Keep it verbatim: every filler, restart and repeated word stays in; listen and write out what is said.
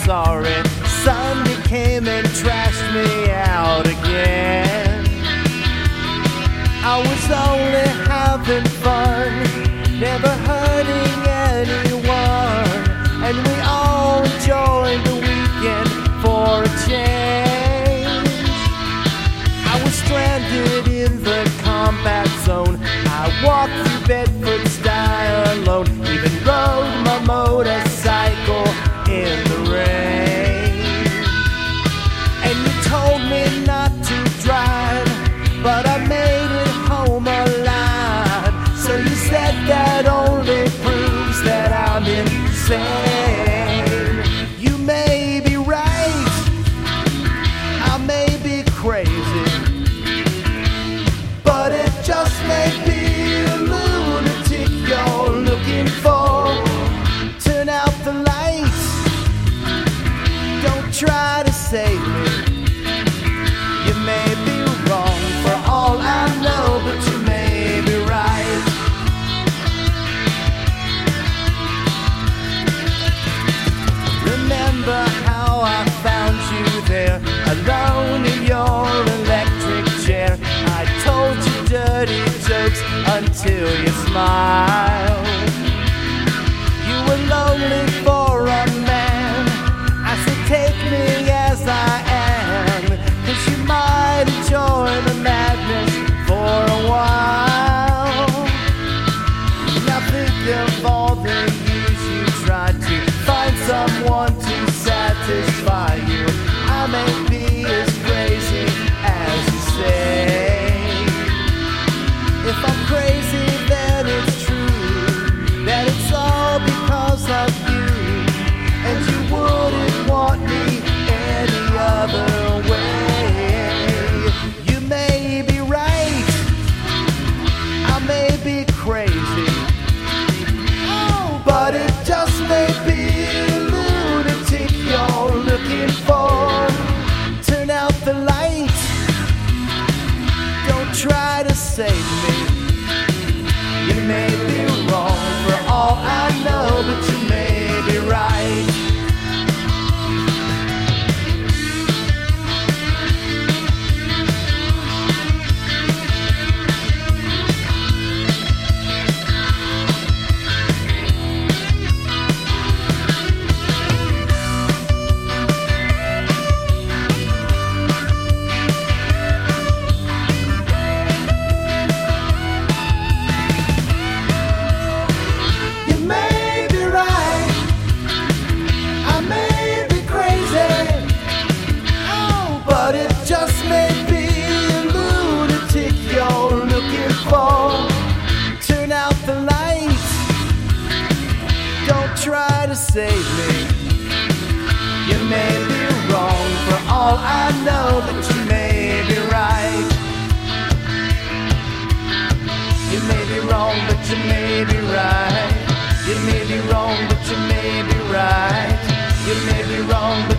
sorry. Sunday came and trashed me out again. I was only having fun, never hurting anyone, and we all enjoyed the weekend for a change. I was stranded in the combat zone. I walked through Bedford style alone, even rode my motorcycle in the rain. And you told me not to drive, but I made it home alive. So you said that only proves that I'm insane. You may be right, I may be crazy, but it just may be a lunatic you're looking for. Turn out the lights, don't try to save me. You may be wrong for all I know, but you may be right. Remember how I found you there, alone in your electric chair. I told you dirty jokes until you smiled. You were lonely for a man. I said take me as I am, 'cause you might enjoy the madness for a while. Now think of all the years you tried to find someone to satisfy you. I may be as crazy as you say. If I'm crazy, then it's true that it's all because of you, and you wouldn't want me any other way. You may be right, I may be crazy, oh, but it just may be a lunatic you're looking for. Turn out the lights, don't try to save me. You may be wrong for all I know, but you may be right. Turn out the lights, don't try to save me. You may be wrong for all I know, but you may be right. You may be wrong, but you may be right. You may be wrong, but you may be right. You may be wrong, but